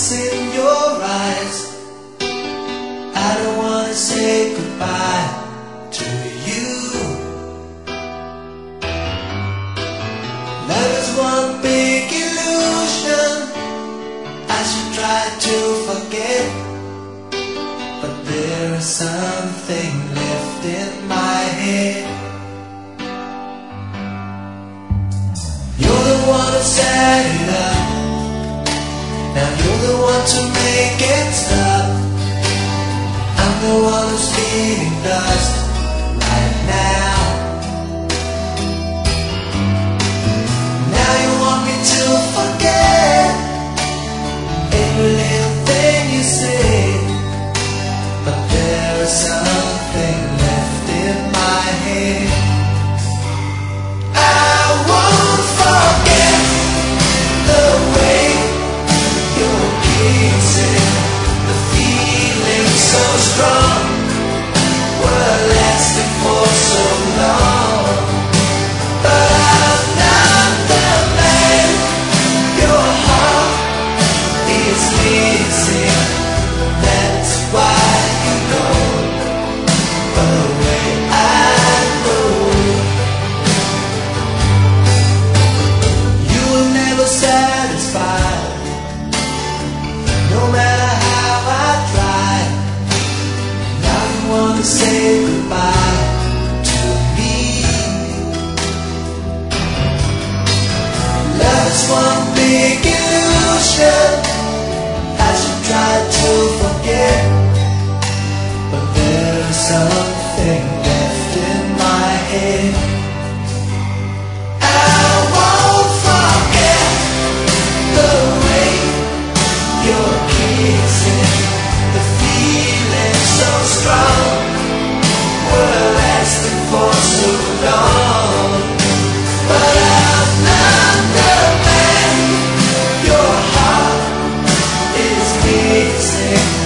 what's in your eyes. I don't wanna say goodbye to you. Love is one big illusion. I should try to forget, but there is something left in my head. You're the one who set it up. Now you're the one to make it stop. I'm the one who's feeling dust right now. Now you want me to forget every little thing you say, but there is something left in my head. I won't forget the way you're kissing, the feeling so strong, were lasting for so long. But I'm not the man your heart is missing. That's why you go away. I know you will never satisfy, no matter how I try. Now you wanna say goodbye to me. Love is one big illusion. I should try to forget, but there is something left in my head. I won't forget the way you're kissing, the feeling so strong, were lasting for so long. But I'm not the man your heart is missing.